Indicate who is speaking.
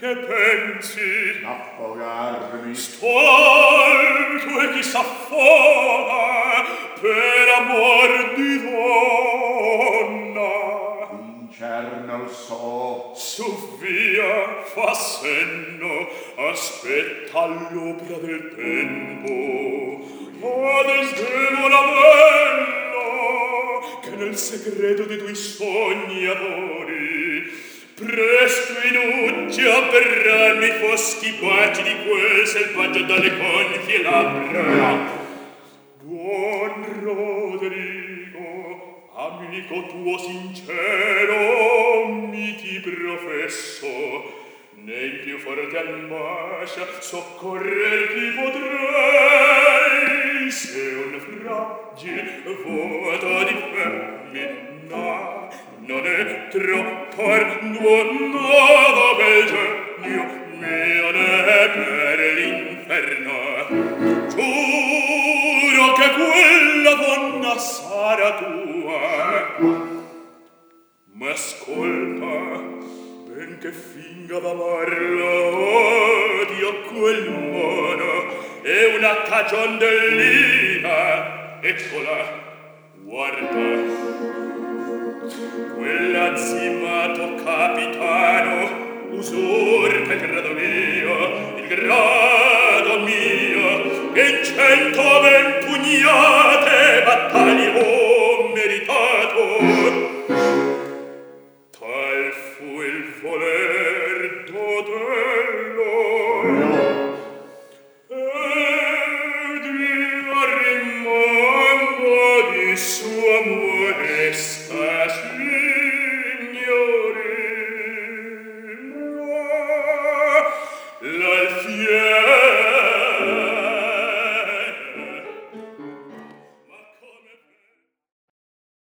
Speaker 1: Che pensi?
Speaker 2: Affogarmi.
Speaker 1: Stolto e chi s'affoga per amor di donna.
Speaker 2: Incerno il so.
Speaker 1: Su via, fa senno, aspetta l'opera del tempo. Desdemona bella, che nel segreto dei tuoi sogni amori presto inuggi a berrarmi i foschi baci di quel selvaggio dalle gonfie labbra. Buon Roderigo, amico tuo sincero, mi ti professo, nei più forte ambascia soccorrerti potrei, se un fragile vuoto di femmina non è troppo arduo nada bel genio mio ne per l'inferno. Giuro che quella donna sarà tua, ma ascolta, ben che finga d'amarla odio quel mono è una cagion dell'ira. Eccola, guarda, quell'azzimato capitano usurpa il grado mio, e in 100 ben pugnate battaglie ho meritato. Tal fu il voler d'Otello ed il rimando di sua molesta